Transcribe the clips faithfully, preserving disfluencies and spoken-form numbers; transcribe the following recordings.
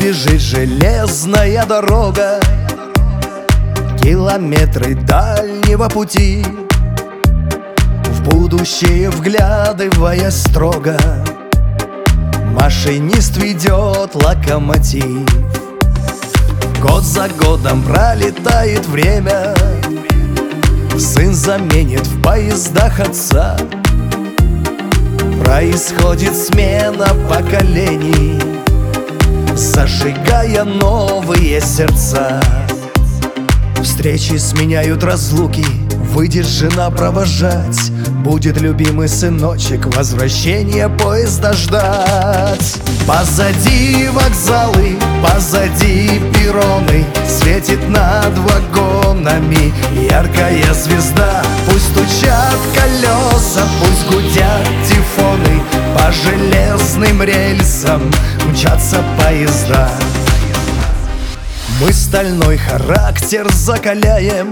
бежит железная дорога, километры дальнего пути, в будущее вглядывая строго, машинист ведет локомотив. Год за годом пролетает время, сын заменит в поездах отца. Происходит смена поколений, зажигая новые сердца. Встречи сменяют разлуки, выйдет жена провожать, будет любимый сыночек возвращение поезда ждать. Позади вокзалы, позади перроны, светит над вагонами яркая звезда. Пусть стучат колеса, пусть гудят тифоны, по железным рельсам мчатся поезда. Мы стальной характер закаляем,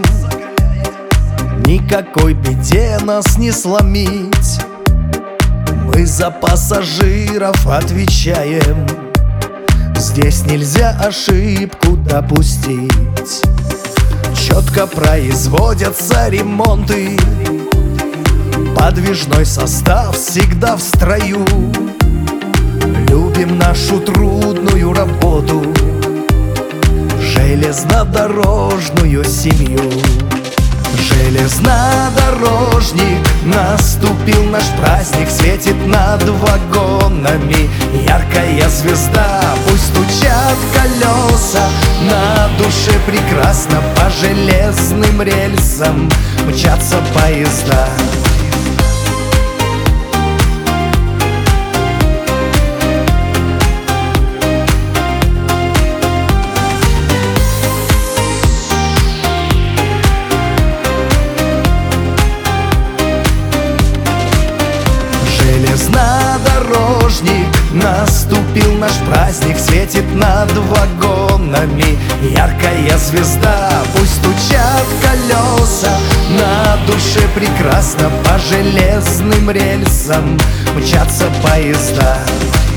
никакой беде нас не сломить. Мы за пассажиров отвечаем, здесь нельзя ошибку допустить. Четко производятся ремонты, подвижной состав всегда в строю. Любим нашу трудную работу, железнодорожную семью. Железнодорожник, наступил наш праздник, светит над вагонами яркая звезда. Пусть стучат колеса, на душе прекрасно, по железным рельсам мчатся поезда. Железнодорожник, наступил наш праздник, светит над вагонами яркая звезда. Пусть стучат колеса, на душе прекрасно, по железным рельсам мчатся поезда.